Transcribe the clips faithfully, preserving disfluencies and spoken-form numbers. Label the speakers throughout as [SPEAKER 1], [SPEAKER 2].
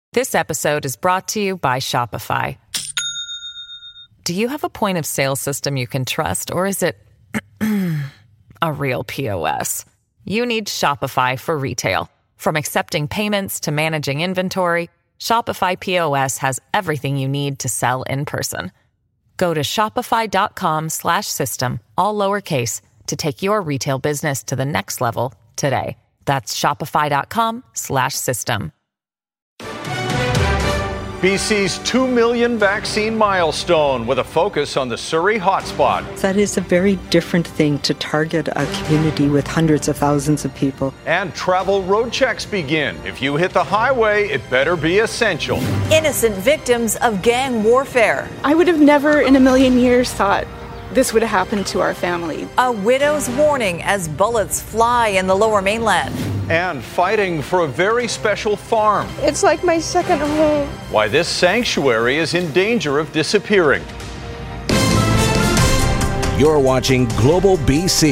[SPEAKER 1] This episode is brought to you by Shopify. Do you have a point of sale system you can trust, or is it a real P O S? You need Shopify for retail. From accepting payments to managing inventory, Shopify P O S has everything you need to sell in person. Go to shopify.com slash system, all lowercase, to take your retail business to the next level today. That's shopify.com slash system.
[SPEAKER 2] B C's two million vaccine milestone with a focus on the Surrey hotspot.
[SPEAKER 3] That is a very different thing to target a community with hundreds of thousands of people.
[SPEAKER 2] And travel road checks begin. If you hit the highway, it better be essential.
[SPEAKER 4] Innocent victims of gang warfare.
[SPEAKER 5] I would have never in a million years thought this would have happened to our family.
[SPEAKER 4] A widow's warning as bullets fly in the Lower Mainland.
[SPEAKER 2] And fighting for a very special farm.
[SPEAKER 6] It's like my second home.
[SPEAKER 2] Why this sanctuary is in danger of disappearing.
[SPEAKER 7] You're watching Global B C.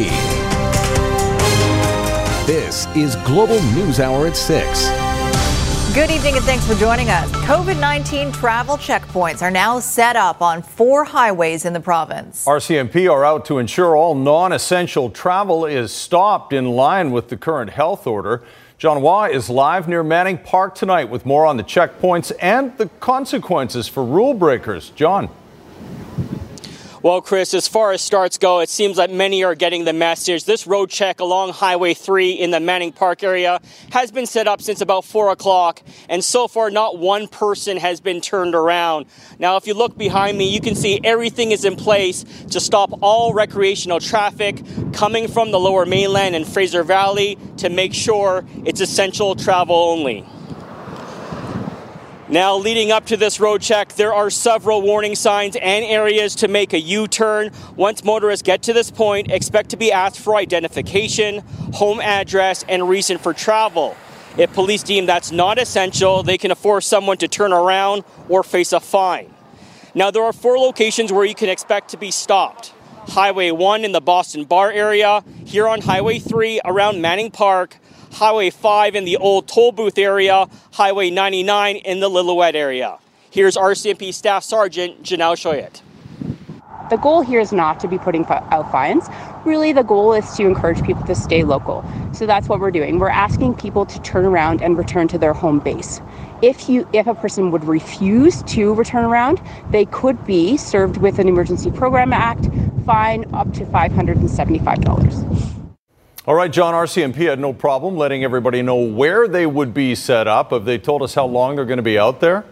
[SPEAKER 7] This is Global News Hour at six.
[SPEAKER 4] Good evening and thanks for joining us. COVID nineteen travel checkpoints are now set up on four highways in the province.
[SPEAKER 2] R C M P are out to ensure all non-essential travel is stopped in line with the current health order. John Waugh is live near Manning Park tonight with more on the checkpoints and the consequences for rule breakers. John.
[SPEAKER 8] Well, Chris, as far as starts go, it seems like many are getting the message. This road check along Highway three in the Manning Park area has been set up since about four o'clock, and so far not one person has been turned around. Now, if you look behind me, you can see everything is in place to stop all recreational traffic coming from the Lower Mainland and Fraser Valley to make sure it's essential travel only. Now, leading up to this road check, there are several warning signs and areas to make a U-turn. Once motorists get to this point, expect to be asked for identification, home address, and reason for travel. If police deem that's not essential, they can force someone to turn around or face a fine. Now, there are four locations where you can expect to be stopped. Highway one in the Boston Bar area, here on Highway three around Manning Park, Highway five in the old toll booth area, Highway ninety-nine in the Lillooet area. Here's R C M P Staff Sergeant Janelle Choyette.
[SPEAKER 9] The goal here is not to be putting out fines. Really, the goal is to encourage people to stay local. So that's what we're doing. We're asking people to turn around and return to their home base. If you, if a person would refuse to return around, they could be served with an Emergency Program Act fine up to five hundred seventy-five dollars.
[SPEAKER 2] All right, John, R C M P had no problem letting everybody know where they would be set up. Have they told us how long they're going to be out there?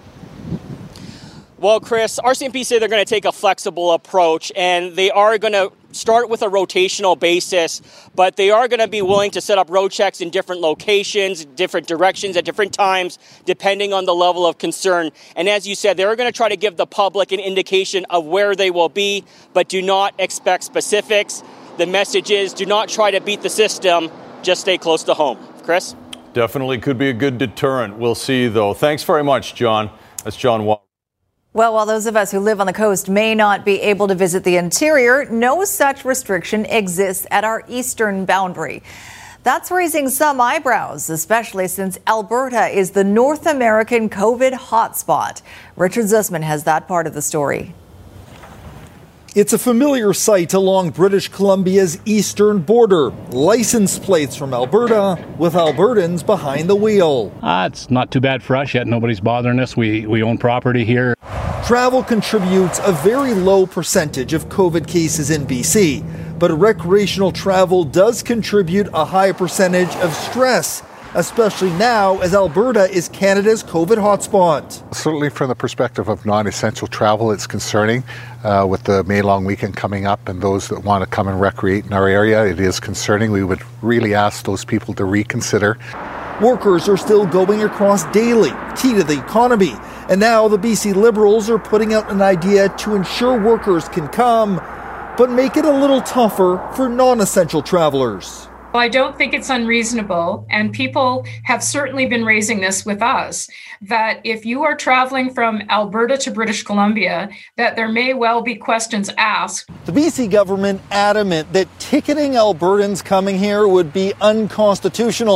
[SPEAKER 8] Well, Chris, R C M P say they're going to take a flexible approach, and they are going to start with a rotational basis, but they are going to be willing to set up road checks in different locations, different directions at different times, depending on the level of concern. And as you said, they're going to try to give the public an indication of where they will be, but do not expect specifics. The message is, do not try to beat the system, just stay close to home. Chris?
[SPEAKER 2] Definitely could be a good deterrent. We'll see, though. Thanks very much, John. That's John Waugh.
[SPEAKER 4] Well, while those of us who live on the coast may not be able to visit the interior, no such restriction exists at our eastern boundary. That's raising some eyebrows, especially since Alberta is the North American COVID hotspot. Richard Zussman has that part of the story.
[SPEAKER 10] It's a familiar sight along British Columbia's eastern border. License plates from Alberta with Albertans behind the wheel.
[SPEAKER 11] Uh, it's not too bad for us yet. Nobody's bothering us. We, we own property here.
[SPEAKER 10] Travel contributes a very low percentage of COVID cases in B C, but recreational travel does contribute a high percentage of stress, especially now as Alberta is Canada's COVID hotspot.
[SPEAKER 12] Certainly from the perspective of non-essential travel, it's concerning. Uh, with the May long weekend coming up and those that want to come and recreate in our area, it is concerning. We would really ask those people to reconsider.
[SPEAKER 10] Workers are still going across daily, key to the economy. And now the B C Liberals are putting out an idea to ensure workers can come, but make it a little tougher for non-essential travelers.
[SPEAKER 13] Well, I don't think it's unreasonable, and people have certainly been raising this with us, that if you are traveling from Alberta to British Columbia, that there may well be questions asked.
[SPEAKER 10] The B C government adamant that ticketing Albertans coming here would be unconstitutional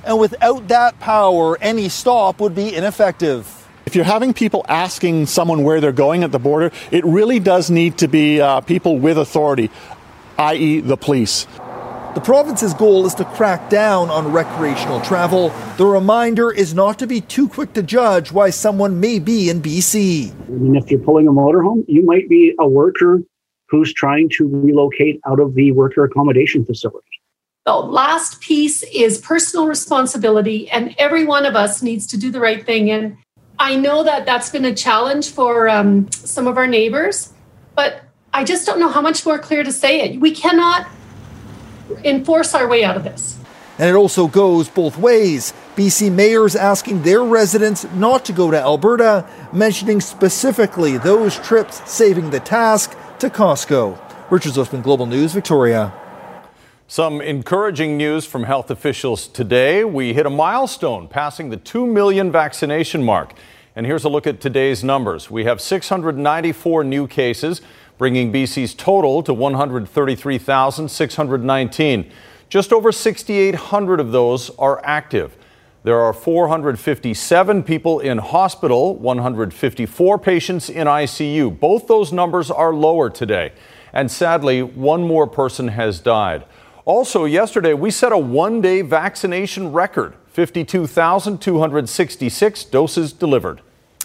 [SPEAKER 10] and without that power, any stop would be ineffective.
[SPEAKER 14] If you're having people asking someone where they're going at the border, it really does need to be uh, people with authority, that is the police.
[SPEAKER 10] The province's goal is to crack down on recreational travel. The reminder is not to be too quick to judge why someone may be in B C.
[SPEAKER 15] I mean, if you're pulling a motorhome, you might be a worker who's trying to relocate out of the worker accommodation facility.
[SPEAKER 16] The last piece is personal responsibility, and every one of us needs to do the right thing. And I know that that's been a challenge for um, some of our neighbors, but I just don't know how much more clear to say it. We cannot enforce our way out of this.
[SPEAKER 10] And it also goes both ways. B C mayors asking their residents not to go to Alberta, mentioning specifically those trips saving the task to Costco. Richard Zussman, Global News, Victoria.
[SPEAKER 2] Some encouraging news from health officials today. We hit a milestone, passing the two million vaccination mark. And here's a look at today's numbers. We have six hundred ninety-four new cases, bringing B C's total to one hundred thirty-three thousand six hundred nineteen. Just over six thousand eight hundred of those are active. There are four hundred fifty-seven people in hospital, one hundred fifty-four patients in I C U. Both those numbers are lower today. And sadly, one more person has died. Also, yesterday, we set a one-day vaccination record, fifty-two thousand two hundred sixty-six doses delivered.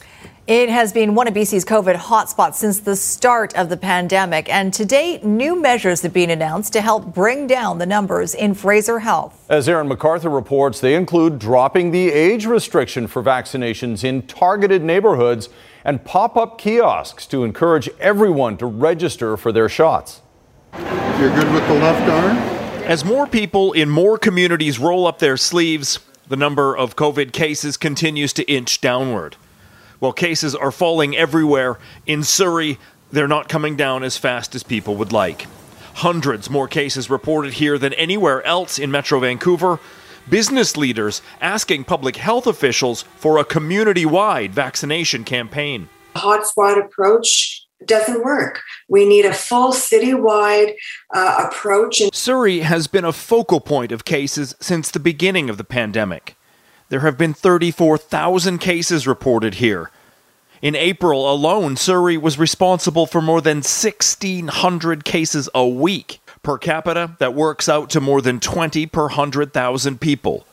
[SPEAKER 4] It has been one of B C's COVID hotspots since the start of the pandemic. And today, new measures have been announced to help bring down the numbers in Fraser Health.
[SPEAKER 2] As Aaron MacArthur reports, they include dropping the age restriction for vaccinations in targeted neighborhoods and pop-up kiosks to encourage everyone to register for their shots.
[SPEAKER 17] You're good with the left arm?
[SPEAKER 18] As more people in more communities roll up their sleeves, the number of COVID cases continues to inch downward. While cases are falling everywhere, in Surrey, they're not coming down as fast as people would like. Hundreds more cases reported here than anywhere else in Metro Vancouver. Business leaders asking public health officials for a community-wide vaccination campaign.
[SPEAKER 19] The hotspot approach doesn't work. We need a full citywide uh, approach.
[SPEAKER 18] Surrey has been a focal point of cases since the beginning of the pandemic. There have been thirty-four thousand cases reported here. In April alone, Surrey was responsible for more than sixteen hundred cases a week. Per capita, that works out to more than twenty per one hundred thousand people.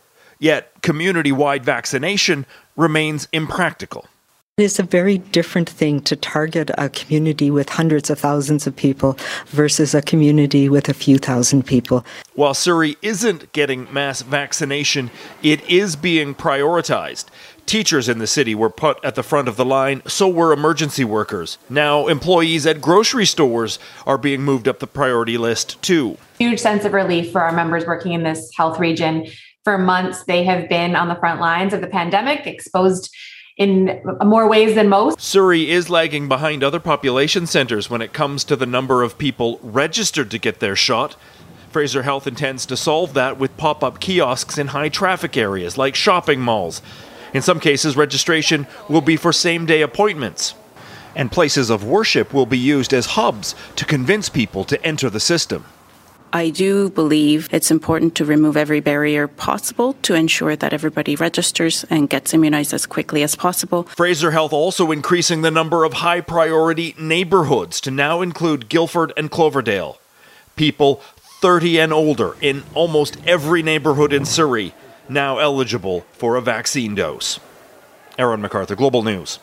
[SPEAKER 18] Yet, community-wide vaccination remains impractical.
[SPEAKER 3] It is a very different thing to target a community with hundreds of thousands of people versus a community with a few thousand people.
[SPEAKER 18] While Surrey isn't getting mass vaccination, it is being prioritized. Teachers in the city were put at the front of the line, so were emergency workers. Now, employees at grocery stores are being moved up the priority list, too.
[SPEAKER 20] Huge sense of relief for our members working in this health region. For months, they have been on the front lines of the pandemic, exposed in more ways than most.
[SPEAKER 18] Surrey is lagging behind other population centres when it comes to the number of people registered to get their shot. Fraser Health intends to solve that with pop-up kiosks in high-traffic areas like shopping malls. In some cases, registration will be for same-day appointments. And places of worship will be used as hubs to convince people to enter the system.
[SPEAKER 21] I do believe it's important to remove every barrier possible to ensure that everybody registers and gets immunized as quickly as possible.
[SPEAKER 18] Fraser Health also increasing the number of high-priority neighborhoods to now include Guildford and Cloverdale. People thirty and older in almost every neighborhood in Surrey now eligible for a vaccine dose. Aaron MacArthur, Global News.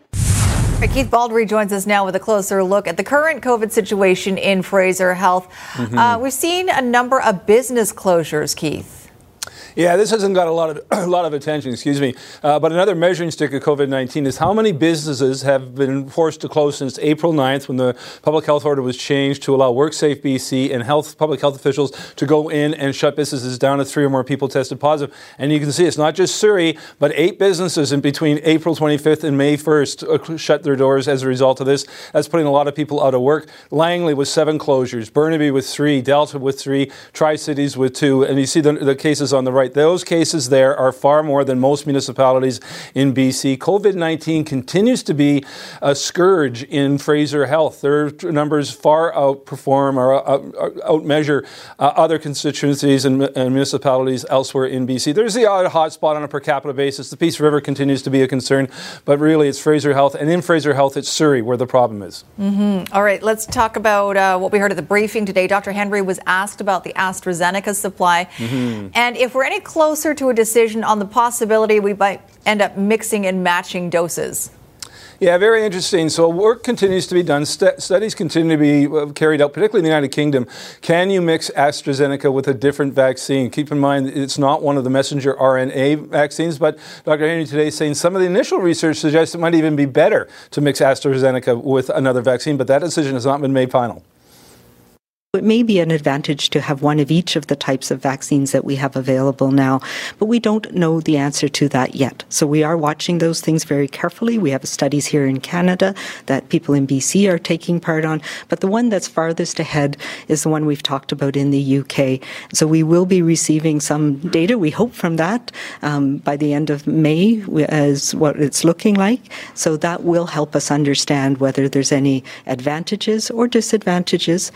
[SPEAKER 4] Keith Baldry joins us now with a closer look at the current COVID situation in Fraser Health. Mm-hmm. Uh, we've seen a number of business closures, Keith.
[SPEAKER 22] Yeah, this hasn't got a lot of a lot of attention, excuse me. Uh, but another measuring stick of COVID nineteen is how many businesses have been forced to close since April ninth, when the public health order was changed to allow WorkSafe B C and health public health officials to go in and shut businesses down if three or more people tested positive. And you can see it's not just Surrey, but eight businesses in between April twenty-fifth and May first uh, shut their doors as a result of this. That's putting a lot of people out of work. Langley with seven closures, Burnaby with three, Delta with three, Tri-Cities with two, and you see the, the cases on the right right. Those cases there are far more than most municipalities in B C. COVID nineteen continues to be a scourge in Fraser Health. Their numbers far outperform or outmeasure uh, other constituencies and, and municipalities elsewhere in B C. There's the odd hotspot on a per capita basis. The Peace River continues to be a concern, but really it's Fraser Health, and in Fraser Health it's Surrey where the problem is.
[SPEAKER 4] Mm-hmm. All right, let's talk about uh, what we heard at the briefing today. Doctor Henry was asked about the AstraZeneca supply, mm-hmm. and if we're any closer to a decision on the possibility we might end up mixing and matching doses.
[SPEAKER 22] Yeah, very interesting. So work continues to be done. St- studies continue to be carried out, particularly in the United Kingdom. Can you mix AstraZeneca with a different vaccine? Keep in mind, it's not one of the messenger R N A vaccines, but Doctor Henry today is saying some of the initial research suggests it might even be better to mix AstraZeneca with another vaccine, but that decision has not been made final.
[SPEAKER 3] It may be an advantage to have one of each of the types of vaccines that we have available now, but we don't know the answer to that yet. So we are watching those things very carefully. We have studies here in Canada that people in B C are taking part on, but the one that's farthest ahead is the one we've talked about in the U K. So we will be receiving some data, we hope, from that um, by the end of May as what it's looking like. So that will help us understand whether there's any advantages or disadvantages.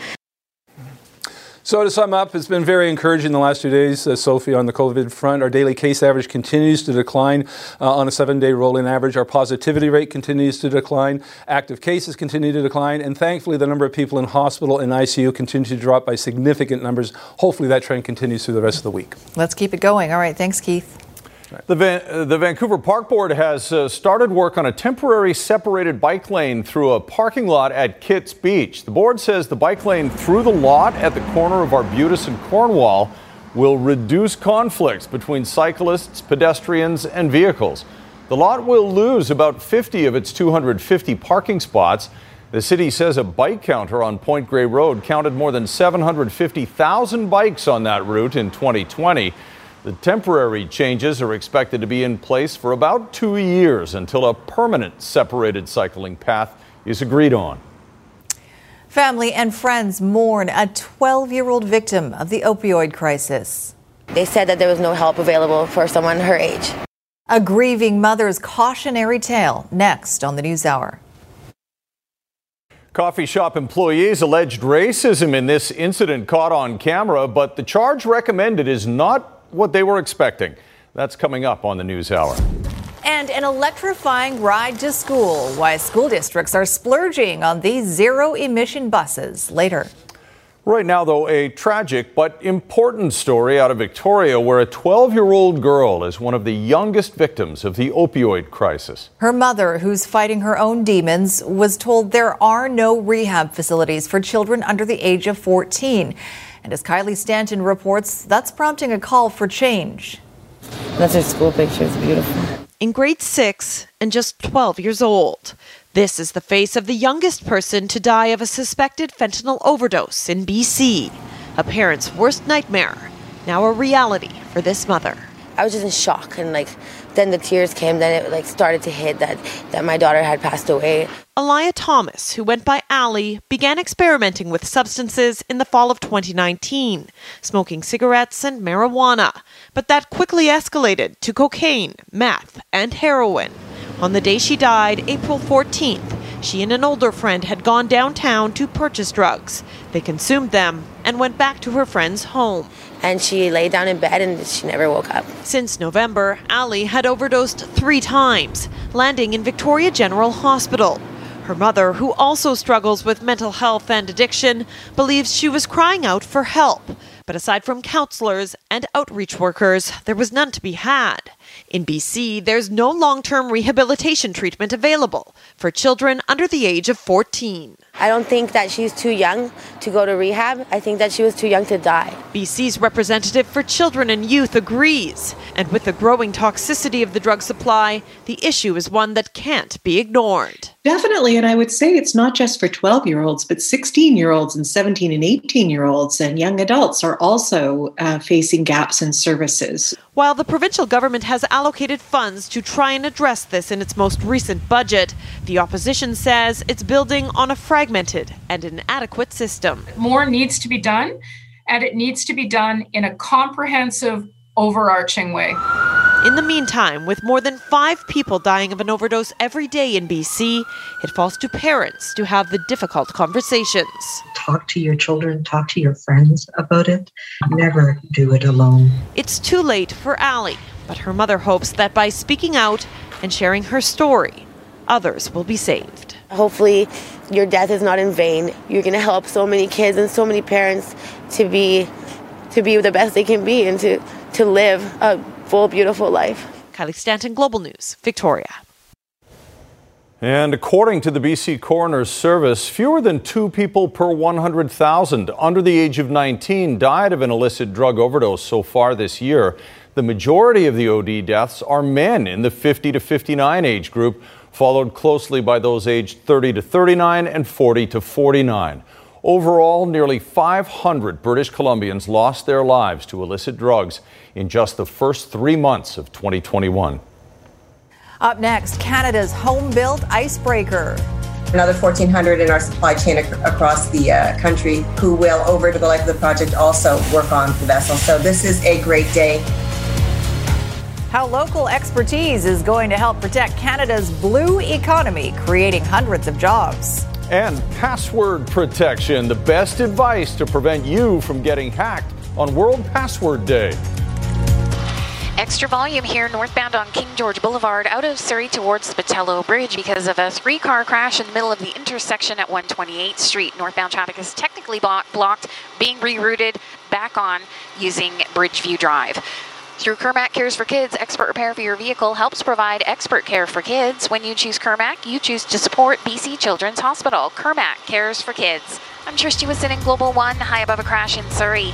[SPEAKER 22] So to sum up, it's been very encouraging the last two days, uh, Sophie, on the COVID front. Our daily case average continues to decline uh, on a seven-day rolling average. Our positivity rate continues to decline. Active cases continue to decline. And thankfully, the number of people in hospital and I C U continue to drop by significant numbers. Hopefully, that trend continues through the rest of the week.
[SPEAKER 4] Let's keep it going. All right. Thanks, Keith.
[SPEAKER 2] The, Van, uh, the Vancouver Park Board has uh, started work on a temporary separated bike lane through a parking lot at Kitts Beach. The board says the bike lane through the lot at the corner of Arbutus and Cornwall will reduce conflicts between cyclists, pedestrians, and vehicles. The lot will lose about fifty of its two hundred fifty parking spots. The city says a bike counter on Point Grey Road counted more than seven hundred fifty thousand bikes on that route in twenty twenty. The temporary changes are expected to be in place for about two years until a permanent separated cycling path is agreed on.
[SPEAKER 4] Family and friends mourn a twelve-year-old victim of the opioid crisis.
[SPEAKER 1] They said that there was no help available for someone her age.
[SPEAKER 4] A grieving mother's cautionary tale next on the NewsHour.
[SPEAKER 2] Coffee shop employees alleged racism in this incident caught on camera, but the charge recommended is not what they were expecting. That's coming up on the NewsHour.
[SPEAKER 4] And an electrifying ride to school. Why school districts are splurging on these zero-emission buses later.
[SPEAKER 2] Right now, though, a tragic but important story out of Victoria where a twelve-year-old girl is one of the youngest victims of the opioid crisis.
[SPEAKER 4] Her mother, who's fighting her own demons, was told there are no rehab facilities for children under the age of fourteen. And as Kylie Stanton reports, that's prompting a call for change.
[SPEAKER 1] That's her school picture. It's beautiful.
[SPEAKER 5] In grade six and just twelve years old, this is the face of the youngest person to die of a suspected fentanyl overdose in B C. A parent's worst nightmare, now a reality for this mother.
[SPEAKER 1] I was just in shock, and like then the tears came. Then it like started to hit that that my daughter had passed away.
[SPEAKER 5] Aliyah Thomas, who went by Allie, began experimenting with substances in the fall of twenty nineteen, smoking cigarettes and marijuana. But that quickly escalated to cocaine, meth, and heroin. On the day she died, April fourteenth, she and an older friend had gone downtown to purchase drugs. They consumed them and went back to her friend's home.
[SPEAKER 1] And she lay down in bed and she never woke up.
[SPEAKER 5] Since November, Allie had overdosed three times, landing in Victoria General Hospital. Her mother, who also struggles with mental health and addiction, believes she was crying out for help. But aside from counselors and outreach workers, there was none to be had. In B C, there's no long-term rehabilitation treatment available for children under the age of fourteen.
[SPEAKER 1] I don't think that she's too young to go to rehab. I think that she was too young to die.
[SPEAKER 5] B C's representative for children and youth agrees. And with the growing toxicity of the drug supply, the issue is one that can't be ignored.
[SPEAKER 23] Definitely, and I would say it's not just for twelve-year-olds, but sixteen-year-olds and seventeen and eighteen-year-olds and young adults are also uh, facing gaps in services.
[SPEAKER 5] While the provincial government has allocated funds to try and address this in its most recent budget, the opposition says it's building on a fragmented and inadequate system.
[SPEAKER 13] More needs to be done, and it needs to be done in a comprehensive overarching way.
[SPEAKER 5] In the meantime, with more than five people dying of an overdose every day in B C, it falls to parents to have the difficult conversations.
[SPEAKER 6] Talk to your children, talk to your friends about it. Never do it alone.
[SPEAKER 5] It's too late for Ali, but her mother hopes that by speaking out and sharing her story, others will be saved.
[SPEAKER 1] Hopefully your death is not in vain. You're going to help so many kids and so many parents to be to be the best they can be and to, to live a full, beautiful life.
[SPEAKER 5] Kylie Stanton, Global News, Victoria.
[SPEAKER 2] And according to the B C Coroner's Service, fewer than two people per one hundred thousand under the age of nineteen died of an illicit drug overdose so far this year. The majority of the O D deaths are men in the fifty to fifty-nine age group, followed closely by those aged thirty to thirty-nine and forty to forty-nine. Overall, nearly five hundred British Columbians lost their lives to illicit drugs in just the first three months of twenty twenty-one.
[SPEAKER 4] Up next, Canada's home-built icebreaker.
[SPEAKER 7] Another fourteen hundred in our supply chain ac- across the uh, country who will, over the life of the project, also work on the vessel. So this is a great day.
[SPEAKER 4] How local expertise is going to help protect Canada's blue economy, creating hundreds of jobs.
[SPEAKER 2] And password protection, the best advice to prevent you from getting hacked on World Password Day.
[SPEAKER 9] Extra volume here northbound on King George Boulevard out of Surrey towards the Patello Bridge because of a three-car crash in the middle of the intersection at one twenty-eighth Street. Northbound traffic is technically block- blocked, being rerouted back on using Bridgeview Drive. Through Kermac Cares for Kids, expert repair for your vehicle helps provide expert care for kids. When you choose Kermac, you choose to support B C Children's Hospital. Kermac Cares for Kids. I'm Trish Wilson in Global One, high above a crash in Surrey.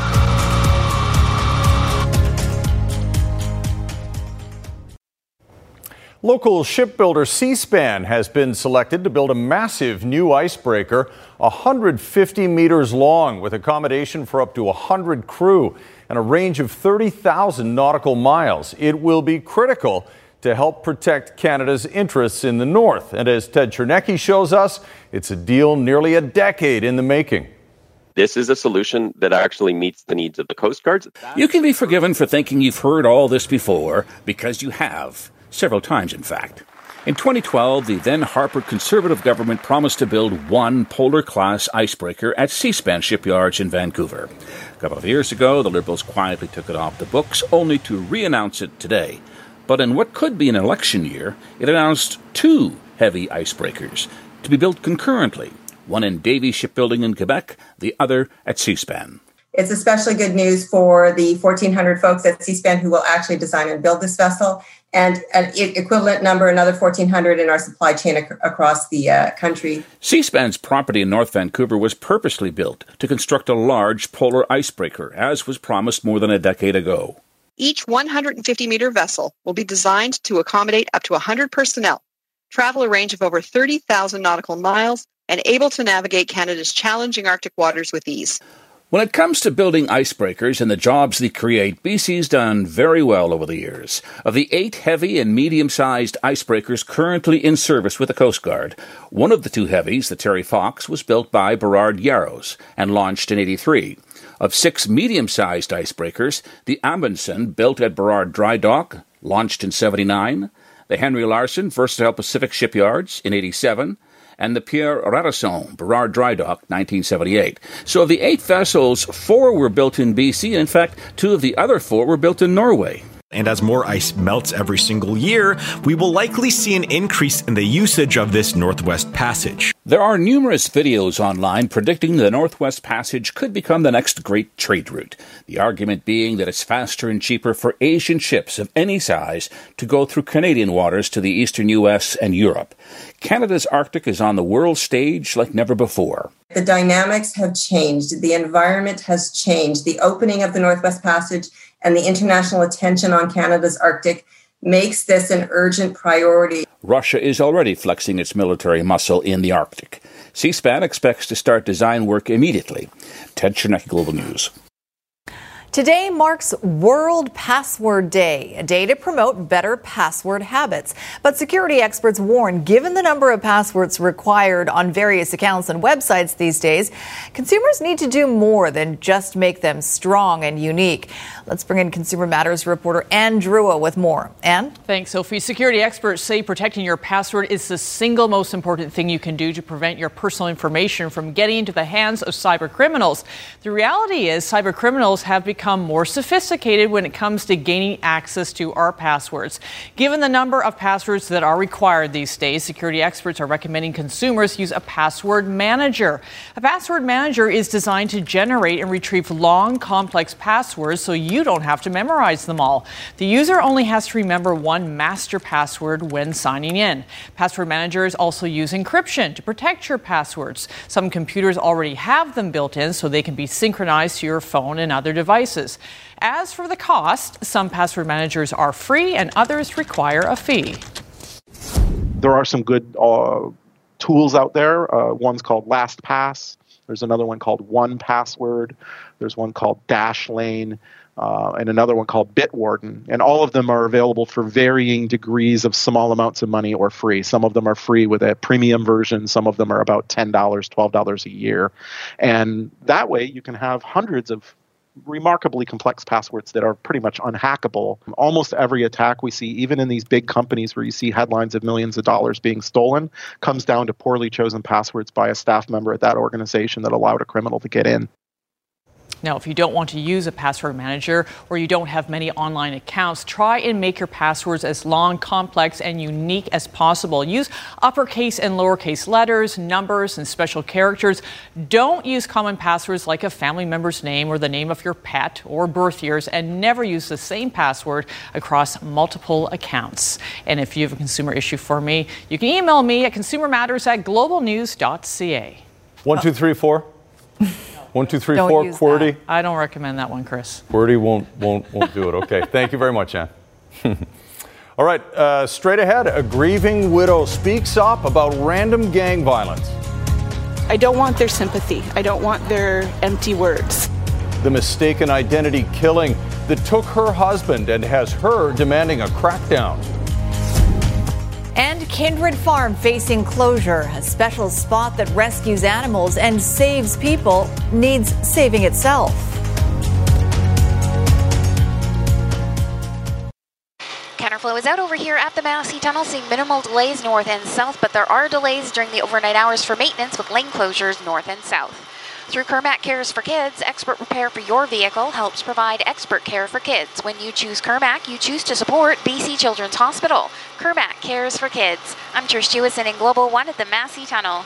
[SPEAKER 2] Local shipbuilder Seaspan has been selected to build a massive new icebreaker, one hundred fifty meters long, with accommodation for up to one hundred crew and a range of thirty thousand nautical miles. It will be critical to help protect Canada's interests in the north. And as Ted Chernecki shows us, it's a deal nearly a decade in the making.
[SPEAKER 24] This is a solution that actually meets the needs of the Coast Guards.
[SPEAKER 25] You can be forgiven for thinking you've heard all this before, because you have. Several times, in fact. In twenty twelve, the then Harper Conservative government promised to build one Polar-class icebreaker at Seaspan shipyards in Vancouver. A couple of years ago, the Liberals quietly took it off the books, only to re-announce it today. But in what could be an election year, it announced two heavy icebreakers to be built concurrently, one in Davie Shipbuilding in Quebec, the other at Seaspan.
[SPEAKER 7] It's especially good news for the fourteen hundred folks at Seaspan who will actually design and build this vessel, and an equivalent number, another fourteen hundred in our supply chain ac- across the uh, country.
[SPEAKER 25] Seaspan's property in North Vancouver was purposely built to construct a large polar icebreaker, as was promised more than a decade ago.
[SPEAKER 26] Each one hundred fifty meter vessel will be designed to accommodate up to one hundred personnel, travel a range of over thirty thousand nautical miles, and able to navigate Canada's challenging Arctic waters with ease.
[SPEAKER 25] When it comes to building icebreakers and the jobs they create, B C's done very well over the years. Of the eight heavy and medium-sized icebreakers currently in service with the Coast Guard, one of the two heavies, the Terry Fox, was built by Burrard Yarrows and launched in eighty-three. Of six medium-sized icebreakers, the Amundsen, built at Burrard Dry Dock, launched in seventy-nine, the Henry Larson Versatile Pacific Shipyards in eighty-seven, and the Pierre Radisson, Burrard Dry Dock, nineteen seventy-eight. So of the eight vessels, four were built in B C, and in fact, two of the other four were built in Norway.
[SPEAKER 27] And as more ice melts every single year, we will likely see an increase in the usage of this Northwest Passage.
[SPEAKER 25] There are numerous videos online predicting the Northwest Passage could become the next great trade route. The argument being that it's faster and cheaper for Asian ships of any size to go through Canadian waters to the eastern U S and Europe. Canada's Arctic is on the world stage like never before.
[SPEAKER 7] The dynamics have changed. The environment has changed. The opening of the Northwest Passage and the international attention on Canada's Arctic makes this an urgent priority.
[SPEAKER 25] Russia is already flexing its military muscle in the Arctic. Seaspan expects to start design work immediately. Ted Chernecki, Global News.
[SPEAKER 4] Today marks World Password Day, a day to promote better password habits. But security experts warn, given the number of passwords required on various accounts and websites these days, consumers need to do more than just make them strong and unique. Let's bring in Consumer Matters reporter Ann Drua with more. Ann?
[SPEAKER 8] Thanks, Sophie. Security experts say protecting your password is the single most important thing you can do to prevent your personal information from getting into the hands of cyber criminals. The reality is cyber criminals have become become more sophisticated when it comes to gaining access to our passwords. Given the number of passwords that are required these days, security experts are recommending consumers use a password manager. A password manager is designed to generate and retrieve long, complex passwords so you don't have to memorize them all. The user only has to remember one master password when signing in. Password managers also use encryption to protect your passwords. Some computers already have them built in so they can be synchronized to your phone and other devices. As for the cost, some password managers are free and others require a fee.
[SPEAKER 10] There are some good uh, tools out there. Uh, one's called LastPass. There's another one called one password. There's one called Dashlane. Uh, and another one called Bitwarden. And all of them are available for varying degrees of small amounts of money or free. Some of them are free with a premium version. Some of them are about ten dollars, twelve dollars a year. And that way you can have hundreds of remarkably complex passwords that are pretty much unhackable. Almost every attack we see, even in these big companies where you see headlines of millions of dollars being stolen, comes down to poorly chosen passwords by a staff member at that organization that allowed a criminal to get in.
[SPEAKER 8] Now, if you don't want to use a password manager or you don't have many online accounts, try and make your passwords as long, complex, and unique as possible. Use uppercase and lowercase letters, numbers, and special characters. Don't use common passwords like a family member's name or the name of your pet or birth years, and never use the same password across multiple accounts. And if you have a consumer issue for me, you can email me at consumer matters at global news dot c a.
[SPEAKER 2] One, two, three, four. One, two, three,
[SPEAKER 8] Don't
[SPEAKER 2] four.
[SPEAKER 8] use
[SPEAKER 2] QWERTY.
[SPEAKER 8] that. I don't recommend that one, Chris.
[SPEAKER 2] QWERTY won't won't won't do it. Okay. Thank you very much, Ann. All right. Uh, straight ahead, a grieving widow speaks up about random gang violence.
[SPEAKER 11] I don't want their sympathy. I don't want their empty words.
[SPEAKER 2] The mistaken identity killing that took her husband and has her demanding a crackdown.
[SPEAKER 4] And Kindred Farm facing closure. A special spot that rescues animals and saves people needs saving itself.
[SPEAKER 9] Counterflow is out over here at the Massey Tunnel, seeing minimal delays north and south, but there are delays during the overnight hours for maintenance with lane closures north and south. Through Kermac Cares for Kids, expert repair for your vehicle helps provide expert care for kids. When you choose Kermac, you choose to support B C Children's Hospital. Kermac Cares for Kids. I'm Trish Jewison in Global One at the Massey Tunnel.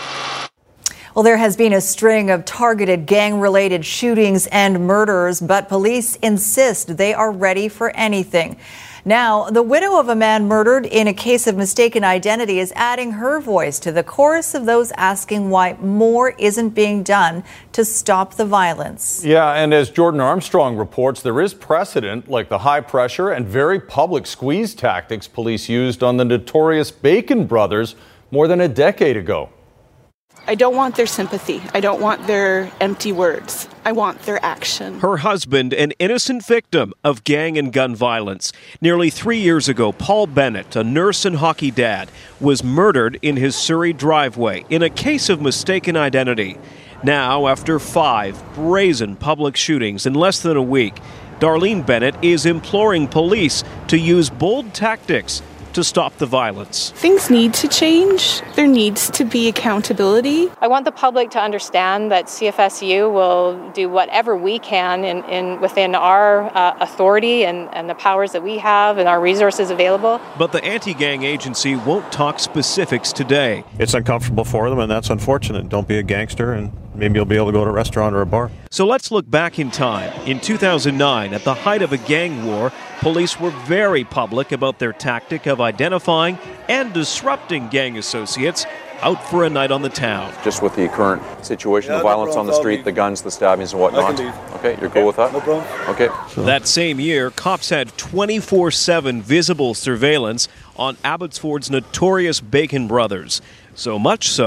[SPEAKER 4] Well, there has been a string of targeted gang-related shootings and murders, but police insist they are ready for anything. Now, the widow of a man murdered in a case of mistaken identity is adding her voice to the chorus of those asking why more isn't being done to stop the violence.
[SPEAKER 2] Yeah, and as Jordan Armstrong reports, there is precedent like the high pressure and very public squeeze tactics police used on the notorious Bacon brothers more than a decade ago.
[SPEAKER 11] I don't want their sympathy. I don't want their empty words. I want their action.
[SPEAKER 12] Her husband, an innocent victim of gang and gun violence. Nearly three years ago, Paul Bennett, a nurse and hockey dad, was murdered in his Surrey driveway in a case of mistaken identity. Now, after five brazen public shootings in less than a week, Darlene Bennett is imploring police to use bold tactics to stop the violence.
[SPEAKER 11] Things need to change. There needs to be accountability.
[SPEAKER 14] I want the public to understand that C F S U will do whatever we can in, in within our uh, authority and, and the powers that we have and our resources available.
[SPEAKER 12] But the anti-gang agency won't talk specifics today.
[SPEAKER 27] It's uncomfortable for them, and that's unfortunate. Don't be a gangster, and maybe you'll be able to go to a restaurant or a bar.
[SPEAKER 12] So let's look back in time. In two thousand nine, at the height of a gang war, police were very public about their tactic of identifying and disrupting gang associates out for a night on the town.
[SPEAKER 15] Just with the current situation, yeah, the violence no on the street, the guns, the stabbings and whatnot. Okay, you're okay. Cool with that?
[SPEAKER 14] No problem.
[SPEAKER 15] Okay.
[SPEAKER 12] So. That same year, cops had twenty-four seven visible surveillance on Abbotsford's notorious Bacon brothers. So much so,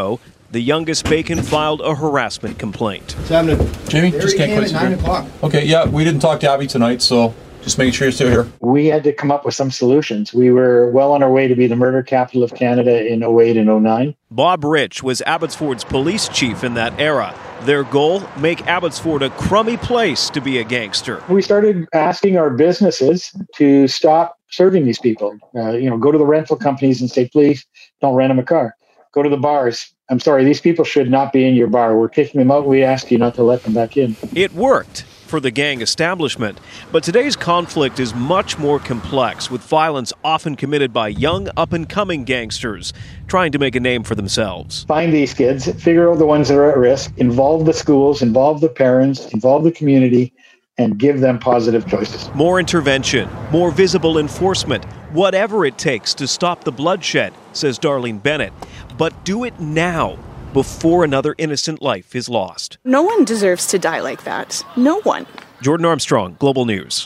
[SPEAKER 12] The youngest Bacon filed a harassment complaint.
[SPEAKER 3] What's happening?
[SPEAKER 16] Jamie, just can't quit.
[SPEAKER 3] nine o'clock.
[SPEAKER 16] Okay, yeah, we didn't talk to Abby tonight, so just making sure you're still here.
[SPEAKER 17] We had to come up with some solutions. We were well on our way to be the murder capital of Canada in oh eight and oh nine.
[SPEAKER 12] Bob Rich was Abbotsford's police chief in that era. Their goal, make Abbotsford a crummy place to be a gangster.
[SPEAKER 17] We started asking our businesses to stop serving these people. Uh, you know, go to the rental companies and say, please don't rent them a car. Go to the bars. I'm sorry, these people should not be in your bar. We're kicking them out. We ask you not to let them back in.
[SPEAKER 12] It worked for the gang establishment. But today's conflict is much more complex, with violence often committed by young, up-and-coming gangsters trying to make a name for themselves.
[SPEAKER 17] Find these kids, figure out the ones that are at risk, involve the schools, involve the parents, involve the community, and give them positive choices.
[SPEAKER 12] More intervention, more visible enforcement, whatever it takes to stop the bloodshed, says Darlene Bennett. But do it now, before another innocent life is lost.
[SPEAKER 11] No one deserves to die like that. No one.
[SPEAKER 12] Jordan Armstrong, Global News.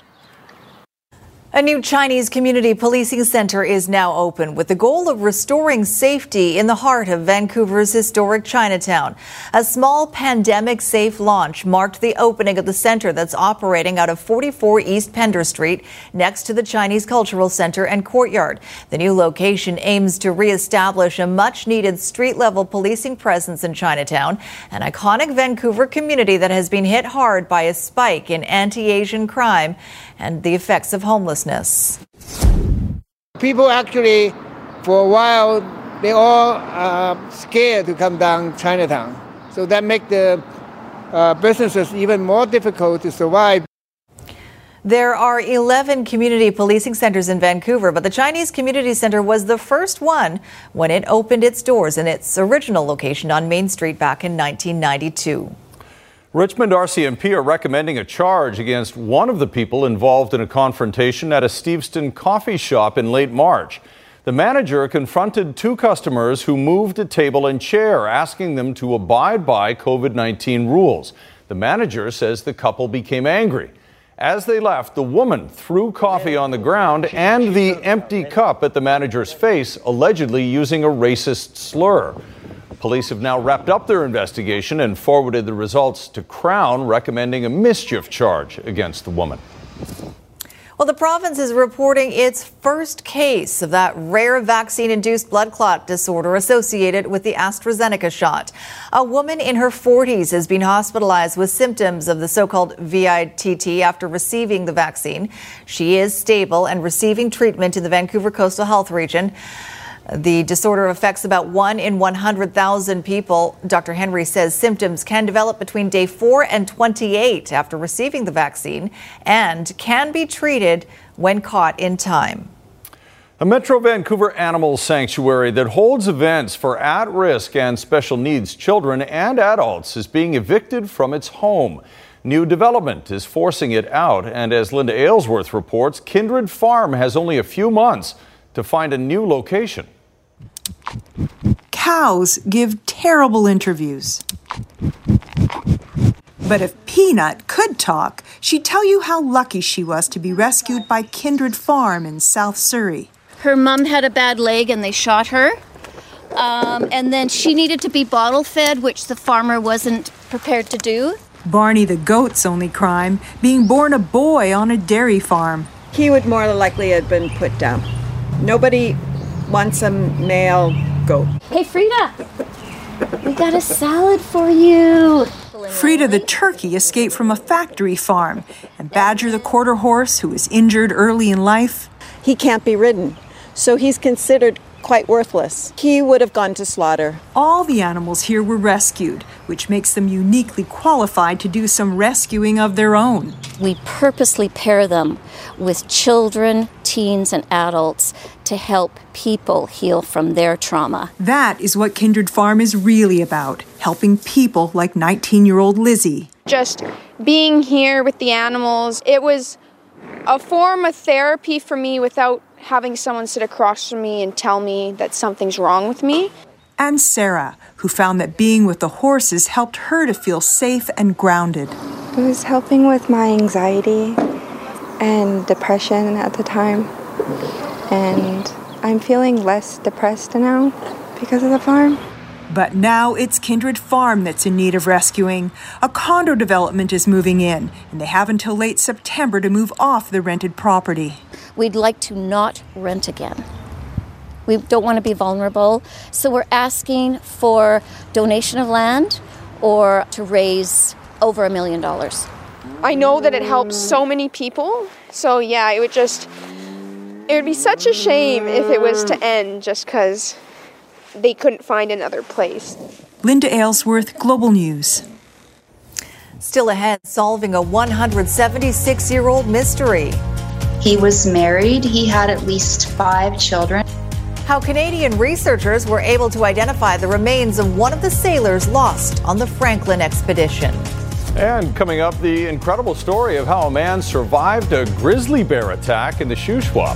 [SPEAKER 4] A new Chinese community policing center is now open with the goal of restoring safety in the heart of Vancouver's historic Chinatown. A small pandemic-safe launch marked the opening of the center that's operating out of forty-four East Pender Street next to the Chinese Cultural Center and Courtyard. The new location aims to reestablish a much-needed street-level policing presence in Chinatown, an iconic Vancouver community that has been hit hard by a spike in anti-Asian crime and the effects of homelessness.
[SPEAKER 18] People actually, for a while, they all are scared to come down Chinatown. So that makes the uh, businesses even more difficult to survive.
[SPEAKER 4] There are eleven community policing centers in Vancouver, but the Chinese Community Center was the first one when it opened its doors in its original location on Main Street back in nineteen ninety-two.
[SPEAKER 2] Richmond R C M P are recommending a charge against one of the people involved in a confrontation at a Steveston coffee shop in late March. The manager confronted two customers who moved a table and chair, asking them to abide by COVID nineteen rules. The manager says the couple became angry. As they left, the woman threw coffee on the ground and the empty cup at the manager's face, allegedly using a racist slur. Police have now wrapped up their investigation and forwarded the results to Crown, recommending a mischief charge against the woman.
[SPEAKER 4] Well, the province is reporting its first case of that rare vaccine-induced blood clot disorder associated with the AstraZeneca shot. A woman in her forties has been hospitalized with symptoms of the so-called V I T T after receiving the vaccine. She is stable and receiving treatment in the Vancouver Coastal Health Region. The disorder affects about one in one hundred thousand people. Doctor Henry says symptoms can develop between day four and twenty-eight after receiving the vaccine and can be treated when caught in time.
[SPEAKER 2] A Metro Vancouver animal sanctuary that holds events for at-risk and special needs children and adults is being evicted from its home. New development is forcing it out, and as Linda Aylesworth reports, Kindred Farm has only a few months to find a new location.
[SPEAKER 19] Cows give terrible interviews. But if Peanut could talk, she'd tell you how lucky she was to be rescued by Kindred Farm in South Surrey.
[SPEAKER 20] Her mom had a bad leg and they shot her. Um, and then she needed to be bottle fed, which the farmer wasn't prepared to do.
[SPEAKER 19] Barney the goat's only crime, being born a boy on a dairy farm.
[SPEAKER 21] He would more likely have been put down. Nobody wants a male goat.
[SPEAKER 20] Hey, Frida, we got a salad for you.
[SPEAKER 19] Frida the turkey escaped from a factory farm, and Badger the quarter horse, who was injured early in life.
[SPEAKER 21] He can't be ridden, so he's considered quite worthless. He would have gone to slaughter.
[SPEAKER 19] All the animals here were rescued, which makes them uniquely qualified to do some rescuing of their own.
[SPEAKER 20] We purposely pair them with children, teens, and adults to help people heal from their trauma.
[SPEAKER 19] That is what Kindred Farm is really about, helping people like nineteen-year-old Lizzie.
[SPEAKER 28] Just being here with the animals, it was a form of therapy for me without having someone sit across from me and tell me that something's wrong with me.
[SPEAKER 19] And Sarah, who found that being with the horses helped her to feel safe and grounded.
[SPEAKER 28] It was helping with my anxiety and depression at the time. And I'm feeling less depressed now because of the farm.
[SPEAKER 19] But now it's Kindred Farm that's in need of rescuing. A condo development is moving in, and they have until late September to move off the rented property.
[SPEAKER 20] We'd like to not rent again. We don't want to be vulnerable, so we're asking for donation of land or to raise over a million dollars.
[SPEAKER 28] I know that it helps so many people, so yeah, it would just, it would be such a shame if it was to end just because they couldn't find another place.
[SPEAKER 19] Linda Aylesworth, Global News.
[SPEAKER 4] Still ahead, solving a one hundred seventy-six-year-old mystery.
[SPEAKER 1] He was married. He had at least five children.
[SPEAKER 4] How Canadian researchers were able to identify the remains of one of the sailors lost on the Franklin expedition.
[SPEAKER 2] And coming up, the incredible story of how a man survived a grizzly bear attack in the Shuswap.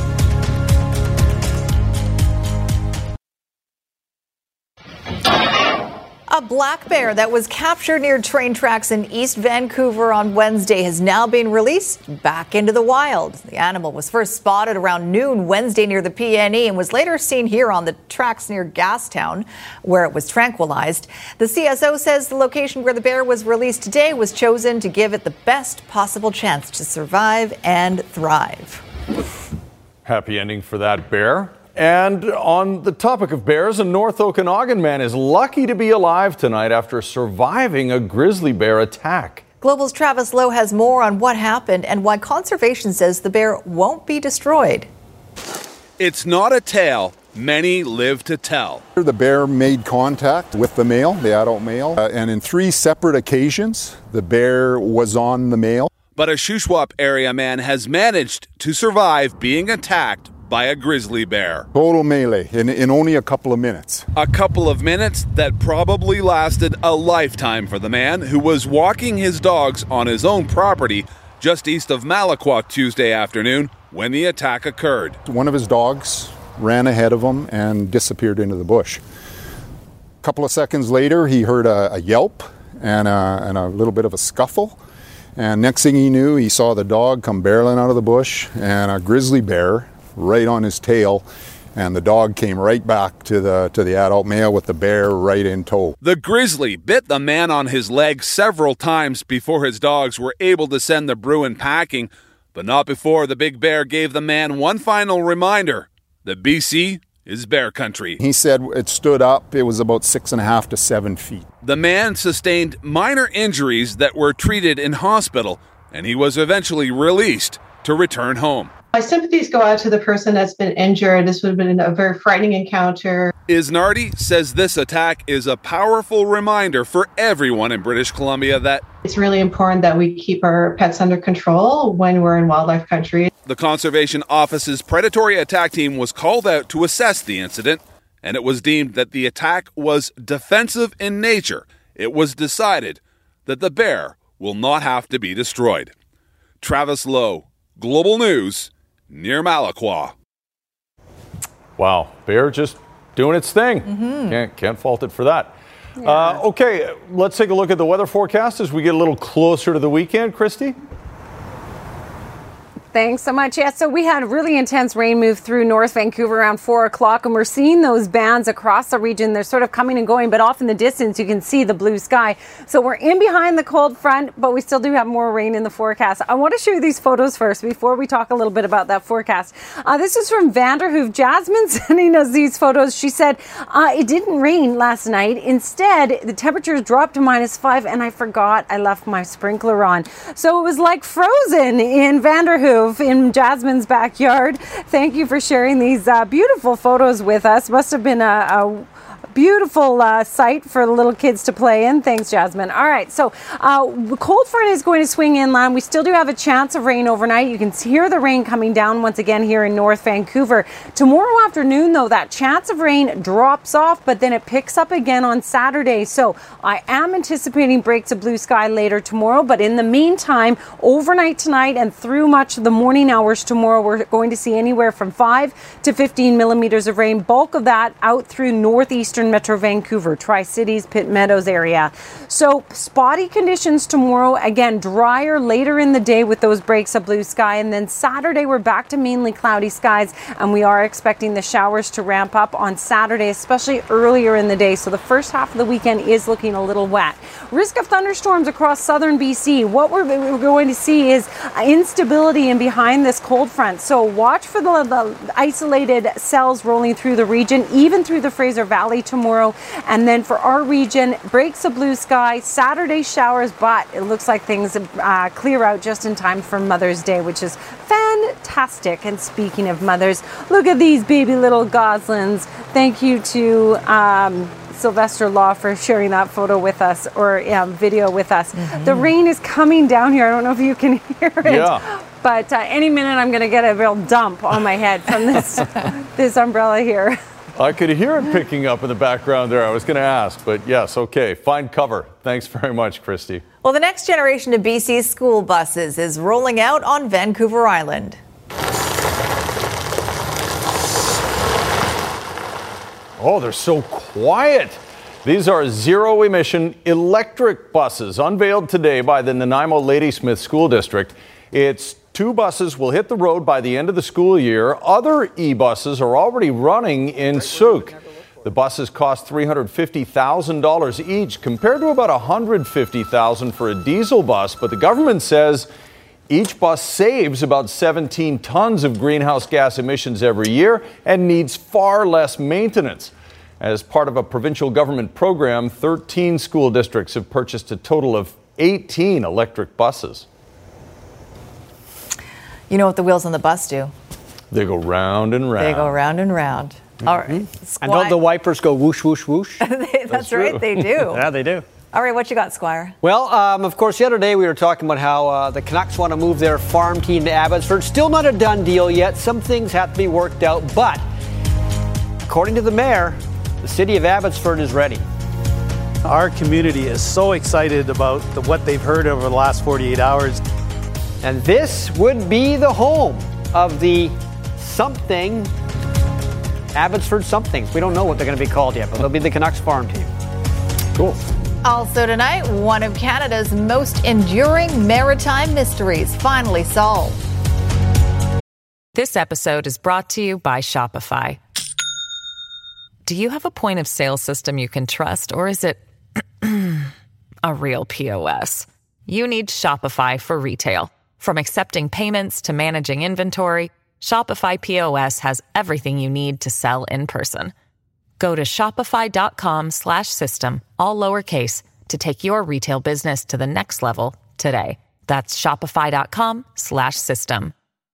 [SPEAKER 4] A black bear that was captured near train tracks in East Vancouver on Wednesday has now been released back into the wild. The animal was first spotted around noon Wednesday near the P N E and was later seen here on the tracks near Gastown, where it was tranquilized. The C S O says the location where the bear was released today was chosen to give it the best possible chance to survive and thrive.
[SPEAKER 2] Happy ending for that bear. And on the topic of bears, a North Okanagan man is lucky to be alive tonight after surviving a grizzly bear attack.
[SPEAKER 4] Global's Travis Lowe has more on what happened and why conservation says the bear won't be destroyed.
[SPEAKER 3] It's not a tale many live to tell.
[SPEAKER 5] The bear made contact with the male, the adult male, uh, and in three separate occasions, the bear was on the male.
[SPEAKER 3] But a Shuswap area man has managed to survive being attacked by a grizzly bear.
[SPEAKER 5] Total melee in, in only a couple of minutes.
[SPEAKER 3] A couple of minutes that probably lasted a lifetime for the man who was walking his dogs on his own property just east of Malakwa Tuesday afternoon when the attack occurred.
[SPEAKER 5] One of his dogs ran ahead of him and disappeared into the bush. A couple of seconds later, he heard a, a yelp and a, and a little bit of a scuffle. And next thing he knew, he saw the dog come barreling out of the bush and a grizzly bear right on his tail, and the dog came right back to the to the adult male with the bear right in tow.
[SPEAKER 3] The grizzly bit the man on his leg several times before his dogs were able to send the Bruin packing, but not before the big bear gave the man one final reminder that B C is bear country.
[SPEAKER 5] He said it stood up, it was about six and a half to seven feet.
[SPEAKER 3] The man sustained minor injuries that were treated in hospital, and he was eventually released to return home.
[SPEAKER 6] My sympathies go out to the person that's been injured. This would have been a very frightening encounter.
[SPEAKER 3] Isnardi says this attack is a powerful reminder for everyone in British Columbia that
[SPEAKER 6] it's really important that we keep our pets under control when we're in wildlife country.
[SPEAKER 3] The Conservation Office's predatory attack team was called out to assess the incident, and it was deemed that the attack was defensive in nature. It was decided that the bear will not have to be destroyed. Travis Lowe, Global News, near Malakwa.
[SPEAKER 2] Wow, bear just doing its thing. Mm-hmm. Can't, can't fault it for that. Yeah. Uh, okay, let's take a look at the weather forecast as we get a little closer to the weekend. Christy?
[SPEAKER 13] Thanks so much. Yeah, so we had really intense rain move through North Vancouver around four o'clock, and we're seeing those bands across the region. They're sort of coming and going, but off in the distance, you can see the blue sky. So we're in behind the cold front, but we still do have more rain in the forecast. I want to show you these photos first before we talk a little bit about that forecast. Uh, this is from Vanderhoof. Jasmine sending us these photos. She said, uh, it didn't rain last night. Instead, the temperatures dropped to minus five, and I forgot I left my sprinkler on. So it was like frozen in Vanderhoof, in Jasmine's backyard. Thank you for sharing these uh, beautiful photos with us. Must have been a, a beautiful uh, site for the little kids to play in. Thanks, Jasmine. All right, so uh, the cold front is going to swing inland. We still do have a chance of rain overnight. You can hear the rain coming down once again here in North Vancouver. Tomorrow afternoon, though, that chance of rain drops off, but then it picks up again on Saturday. So I am anticipating breaks of blue sky later tomorrow, but in the meantime, overnight tonight and through much of the morning hours tomorrow, we're going to see anywhere from five to fifteen millimeters of rain. Bulk of that out through northeastern eastern Metro Vancouver, Tri-Cities, Pitt Meadows area. So spotty conditions tomorrow. Again, drier later in the day with those breaks of blue sky. And then Saturday, we're back to mainly cloudy skies. And we are expecting the showers to ramp up on Saturday, especially earlier in the day. So the first half of the weekend is looking a little wet. Risk of thunderstorms across southern B C. What we're, we're going to see is instability in behind this cold front. So watch for the, the isolated cells rolling through the region, even through the Fraser Valley tomorrow. And then for our region, breaks of blue sky, Saturday showers, but it looks like things uh, clear out just in time for Mother's Day, which is fantastic. And speaking of mothers, look at these baby little goslings. Thank you to um, Sylvester Law for sharing that photo with us, or um, video with us. Mm-hmm. The rain is coming down here. I don't know if you can hear it.
[SPEAKER 2] Yeah.
[SPEAKER 13] But uh, any minute I'm going to get a real dump on my head from this this umbrella here.
[SPEAKER 2] I could hear it picking up in the background there. I was going to ask, but yes, okay. Find cover. Thanks very much, Christy.
[SPEAKER 4] Well, the next generation of B C school buses is rolling out on Vancouver Island.
[SPEAKER 2] Oh, they're so quiet. These are zero-emission electric buses unveiled today by the Nanaimo Ladysmith School District. It's two buses will hit the road by the end of the school year. Other e-buses are already running in Souk. The buses cost three hundred fifty thousand dollars each, compared to about one hundred fifty thousand dollars for a diesel bus. But the government says each bus saves about seventeen tons of greenhouse gas emissions every year and needs far less maintenance. As part of a provincial government program, thirteen school districts have purchased a total of eighteen electric buses.
[SPEAKER 4] You know what the wheels on the bus do?
[SPEAKER 2] They go round and round.
[SPEAKER 4] They go round and round. Mm-hmm. All right.
[SPEAKER 7] And don't the wipers go whoosh, whoosh, woosh?
[SPEAKER 4] That's, That's right, they do.
[SPEAKER 7] Yeah, they do.
[SPEAKER 4] All right, what you got, Squire?
[SPEAKER 7] Well, um, of course, the other day we were talking about how uh, the Canucks want to move their farm team to Abbotsford. Still not a done deal yet. Some things have to be worked out. But according to the mayor, the city of Abbotsford is ready.
[SPEAKER 8] Our community is so excited about the, what they've heard over the last forty-eight hours.
[SPEAKER 7] And this would be the home of the something, Abbotsford somethings. We don't know what they're going to be called yet, but they'll be the Canucks farm team.
[SPEAKER 2] Cool.
[SPEAKER 4] Also tonight, one of Canada's most enduring maritime mysteries finally solved.
[SPEAKER 10] This episode is brought to you by Shopify. Do you have a point of sale system you can trust, or is it a real P O S? You need Shopify for retail. From accepting payments to managing inventory, Shopify P O S has everything you need to sell in person. Go to shopify.com slash system, all lowercase, to take your retail business to the next level today. That's shopify.com slash system.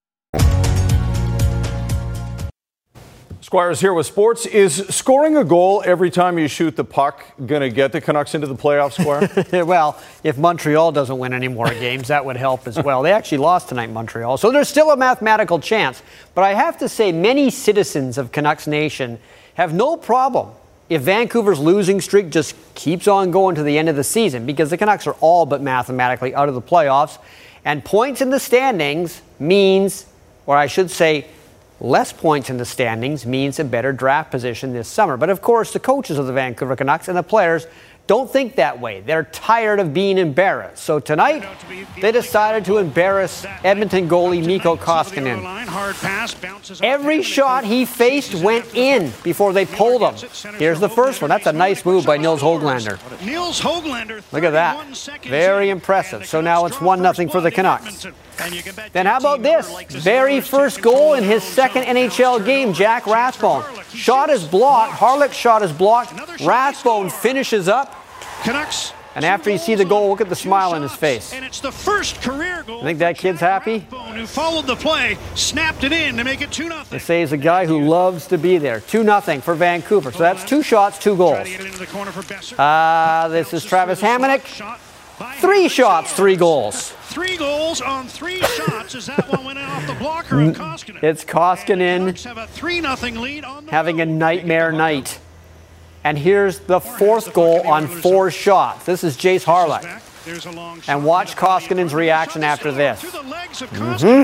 [SPEAKER 2] Squires here with sports. Is scoring a goal every time you shoot the puck going to get the Canucks into the playoffs, Squire?
[SPEAKER 7] Well, if Montreal doesn't win any more games, that would help as well. They actually lost tonight, Montreal, so there's still a mathematical chance. But I have to say, many citizens of Canucks Nation have no problem if Vancouver's losing streak just keeps on going to the end of the season, because the Canucks are all but mathematically out of the playoffs. And points in the standings means, or I should say, less points in the standings means a better draft position this summer. But of course, the coaches of the Vancouver Canucks and the players don't think that way. They're tired of being embarrassed. So tonight, they decided to embarrass Edmonton goalie Mikko Koskinen. Every shot he faced went in before they pulled him. Here's the first one. That's a nice move by Nils Höglander.
[SPEAKER 22] Nils Höglander.
[SPEAKER 7] Look at that. Very impressive. So now it's one nothing for the Canucks. Then how about this? Very first goal in his second N H L game, Jack Rathbone. Shot is blocked. Harlech shot is blocked. Rathbone finishes up.
[SPEAKER 22] Canucks.
[SPEAKER 7] And after you see the goal, look at the smile on his face.
[SPEAKER 22] And it's the first career goal.
[SPEAKER 7] I think that kid's happy.
[SPEAKER 22] Who followed the play, snapped it in to make it two nothing.
[SPEAKER 7] They say he's a guy who loves to be there. two nothing for Vancouver. So that's two shots, two goals. Uh, this is Travis Hamonic. Three shots, three goals.
[SPEAKER 22] Three goals on three shots. Is that one went off the blocker of Koskinen?
[SPEAKER 7] It's Koskinen
[SPEAKER 22] have a three nothing lead on the
[SPEAKER 7] having a nightmare night. And here's the fourth goal on four shots. This is Jace Harlech. And watch Koskinen's reaction after this. Mm-hmm.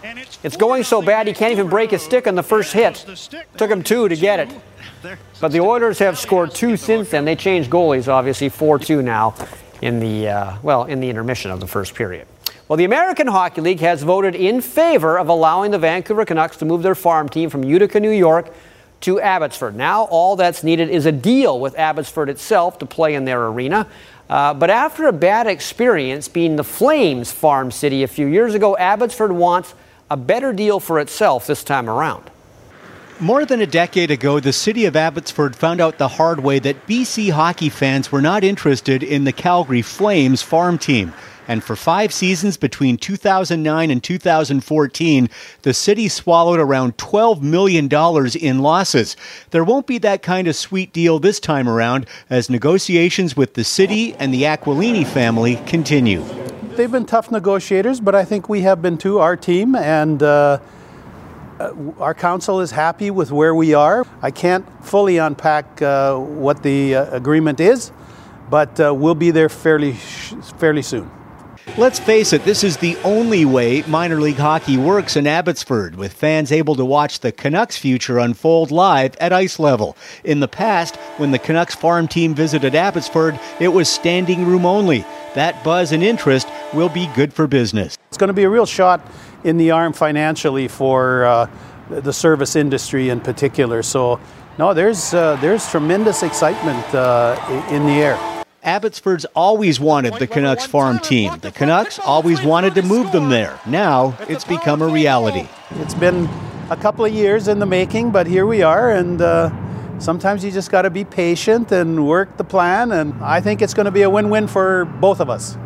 [SPEAKER 7] It's going so bad he can't even break a stick on the first hit. Took him two to get it. But the Oilers have scored two since then. They changed goalies, obviously, four two now in the, uh, well, in the intermission of the first period. Well, the American Hockey League has voted in favor of allowing the Vancouver Canucks to move their farm team from Utica, New York to Abbotsford. Now all that's needed is a deal with Abbotsford itself to play in their arena. Uh, but after a bad experience being the Flames' farm city a few years ago, Abbotsford wants a better deal for itself this time around.
[SPEAKER 9] More than a decade ago, the city of Abbotsford found out the hard way that B C hockey fans were not interested in the Calgary Flames farm team. And for five seasons between two thousand nine and two thousand fourteen, the city swallowed around twelve million dollars in losses. There won't be that kind of sweet deal this time around as negotiations with the city and the Aquilini family continue.
[SPEAKER 8] They've been tough negotiators, but I think we have been too, our team, and uh, our council is happy with where we are. I can't fully unpack uh, what the uh, agreement is, but uh, we'll be there fairly, fairly soon.
[SPEAKER 9] Let's face it, this is the only way minor league hockey works in Abbotsford, with fans able to watch the Canucks' future unfold live at ice level. In the past, when the Canucks farm team visited Abbotsford, it was standing room only. That buzz and interest will be good for business.
[SPEAKER 8] It's going to be a real shot in the arm financially for uh, the service industry in particular. So, no, there's uh, there's tremendous excitement uh, in the air.
[SPEAKER 9] Abbotsford's always wanted the Canucks farm team. The Canucks always wanted to move them there. Now it's become a reality.
[SPEAKER 8] It's been a couple of years in the making, but here we are, and uh, sometimes you just got to be patient and work the plan, and I think it's going to be a win-win for both of us.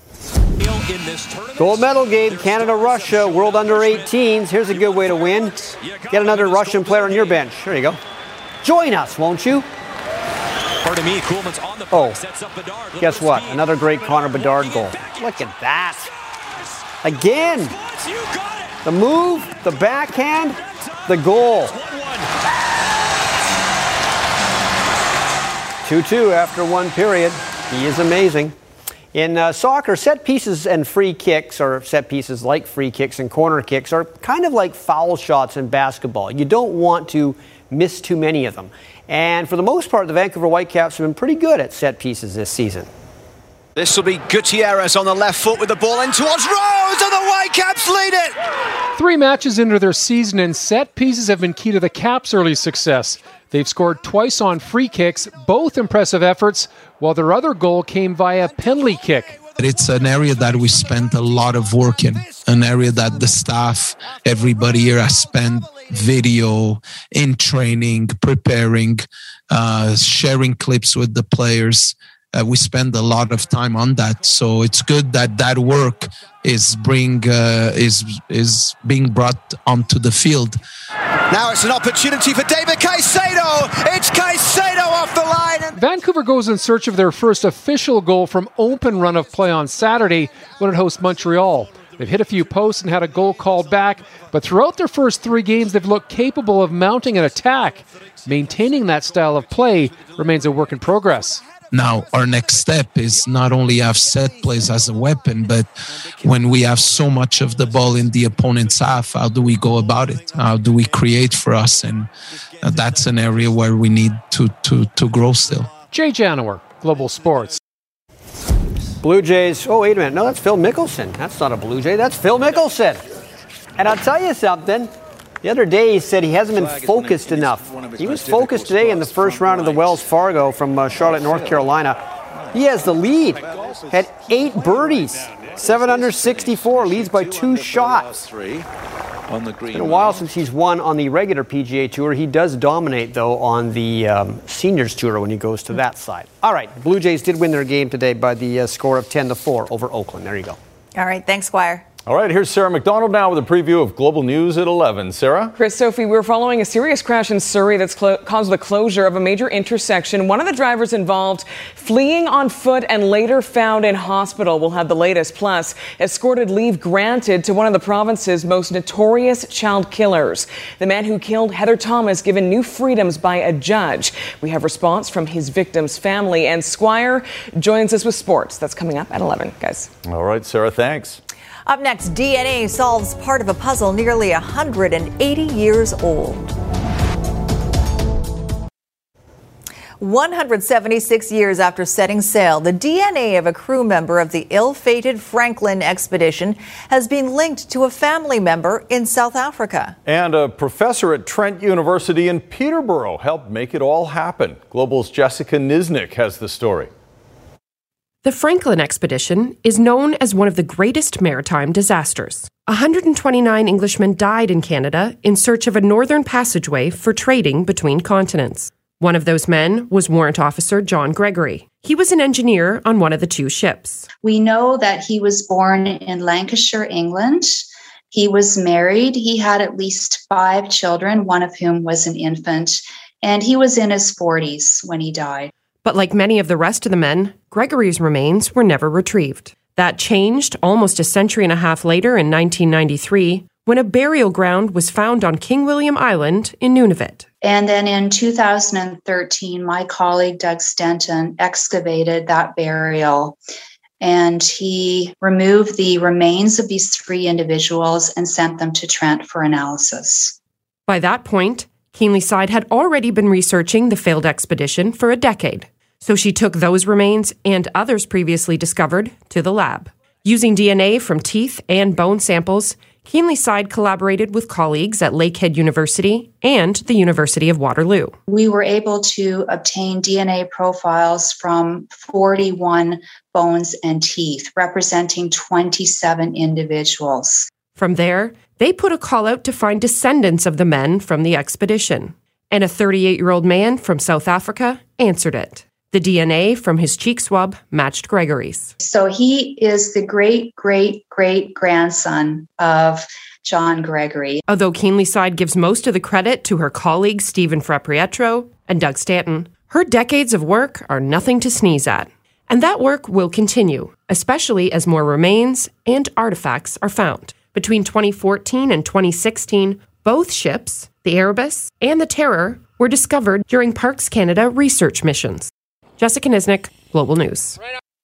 [SPEAKER 7] Gold medal game, Canada-Russia, World under eighteens. Here's a good way to win. Get another Russian player on your bench. There you go. Join us, won't you?
[SPEAKER 14] Pardon me, Kuhlman's on the puck,
[SPEAKER 7] oh,
[SPEAKER 14] sets up Bedard.
[SPEAKER 7] Guess what? Another great Connor Bedard goal. Look at that. Again. The move, the backhand, the goal. two two after one period. He is amazing. In uh, soccer, set pieces and free kicks, or set pieces like free kicks and corner kicks, are kind of like foul shots in basketball. You don't want to miss too many of them. And for the most part, the Vancouver Whitecaps have been pretty good at set pieces this season.
[SPEAKER 15] This will be Gutierrez on the left foot with the ball in towards Rose, and the Whitecaps lead it!
[SPEAKER 23] Three matches into their season, and set pieces have been key to the Caps' early success. They've scored twice on free kicks, both impressive efforts, while their other goal came via penalty kick.
[SPEAKER 24] It's an area that we spent a lot of work in, an area that the staff, everybody here has spent video, in training, preparing, uh, sharing clips with the players. Uh, we spend a lot of time on that, so it's good that that work is bring uh, is is being brought onto the field.
[SPEAKER 15] Now it's an opportunity for David Caicedo. It's Caicedo off the line. And
[SPEAKER 23] Vancouver goes in search of their first official goal from open run of play on Saturday when it hosts Montreal. They've hit a few posts and had a goal called back, but throughout their first three games, they've looked capable of mounting an attack. Maintaining that style of play remains a work in progress.
[SPEAKER 24] Now, our next step is not only have set plays as a weapon, but when we have so much of the ball in the opponent's half, how do we go about it? How do we create for us? And that's an area where we need to, to, to grow still.
[SPEAKER 23] Jay Janowar, Global Sports.
[SPEAKER 7] Blue Jays. Oh, wait a minute. No, that's Phil Mickelson. That's not a Blue Jay. That's Phil Mickelson. And I'll tell you something. The other day he said he hasn't been focused enough. He was focused today in the first round of the Wells Fargo from uh, Charlotte, North Carolina. He has the lead. Had eight birdies. seven under sixty-four. Leads by two shots.
[SPEAKER 25] On the green.
[SPEAKER 7] It's been a while since he's won on the regular P G A Tour. He does dominate, though, on the um, Seniors Tour when he goes to that side. All right, Blue Jays did win their game today by the uh, score of ten to four over Oakland. There you go.
[SPEAKER 4] All right, thanks, Squire.
[SPEAKER 2] All right, here's Sarah McDonald now with a preview of Global News at eleven. Sarah?
[SPEAKER 26] Chris, Sophie, we're following a serious crash in Surrey that's clo- caused the closure of a major intersection. One of the drivers involved fleeing on foot and later found in hospital. We'll have the latest. Plus, escorted leave granted to one of the province's most notorious child killers. The man who killed Heather Thomas given new freedoms by a judge. We have response from his victim's family. And Squire joins us with sports. That's coming up at eleven, guys.
[SPEAKER 2] All right, Sarah, thanks.
[SPEAKER 4] Up next, D N A solves part of a puzzle nearly one hundred eighty years old. one hundred seventy-six years after setting sail, the D N A of a crew member of the ill-fated Franklin expedition has been linked to a family member in South Africa.
[SPEAKER 2] And a professor at Trent University in Peterborough helped make it all happen. Global's Jessica Nisnik has the story.
[SPEAKER 11] The Franklin expedition is known as one of the greatest maritime disasters. one hundred twenty-nine Englishmen died in Canada in search of a northern passageway for trading between continents. One of those men was Warrant Officer John Gregory. He was an engineer on one of the two ships.
[SPEAKER 1] We know that he was born in Lancashire, England. He was married. He had at least five children, one of whom was an infant, and he was in his forties when he died.
[SPEAKER 11] But like many of the rest of the men, Gregory's remains were never retrieved. That changed almost a century and a half later in nineteen ninety-three, when a burial ground was found on King William Island in Nunavut.
[SPEAKER 1] And then in two thousand thirteen, my colleague Doug Stenton excavated that burial, and he removed the remains of these three individuals and sent them to Trent for analysis.
[SPEAKER 11] By that point, Keenly Side had already been researching the failed expedition for a decade. So she took those remains and others previously discovered to the lab. Using D N A from teeth and bone samples, Keenly Side collaborated with colleagues at Lakehead University and the University of Waterloo.
[SPEAKER 1] We were able to obtain D N A profiles from forty-one bones and teeth, representing twenty-seven individuals.
[SPEAKER 11] From there, they put a call out to find descendants of the men from the expedition. And a thirty-eight-year-old man from South Africa answered it. The D N A from his cheek swab matched Gregory's.
[SPEAKER 1] So he is the great, great, great grandson of John Gregory.
[SPEAKER 11] Although Keenly Side gives most of the credit to her colleagues Stephen Frappietro and Doug Stanton, her decades of work are nothing to sneeze at. And that work will continue, especially as more remains and artifacts are found. Between twenty fourteen and twenty sixteen, both ships, the Erebus and the Terror, were discovered during Parks Canada research missions. Jessica Nisnik, Global News.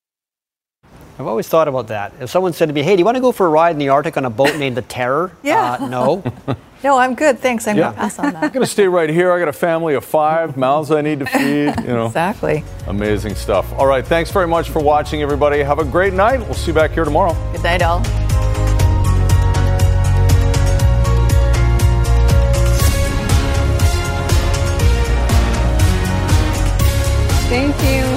[SPEAKER 7] I've always thought about that. If someone said to me, hey, do you want to go for a ride in the Arctic on a boat named the Terror?
[SPEAKER 4] Yeah.
[SPEAKER 7] Uh, no.
[SPEAKER 4] No, I'm good. Thanks. I'm
[SPEAKER 2] Yeah.
[SPEAKER 4] going to pass on that.
[SPEAKER 2] I'm going to stay right here. I got a family of five, mouths I need to feed, you know.
[SPEAKER 4] Exactly.
[SPEAKER 2] Amazing stuff. All right, thanks very much for watching, everybody. Have a great night. We'll see you back here tomorrow.
[SPEAKER 4] Good night, all.
[SPEAKER 13] Thank you.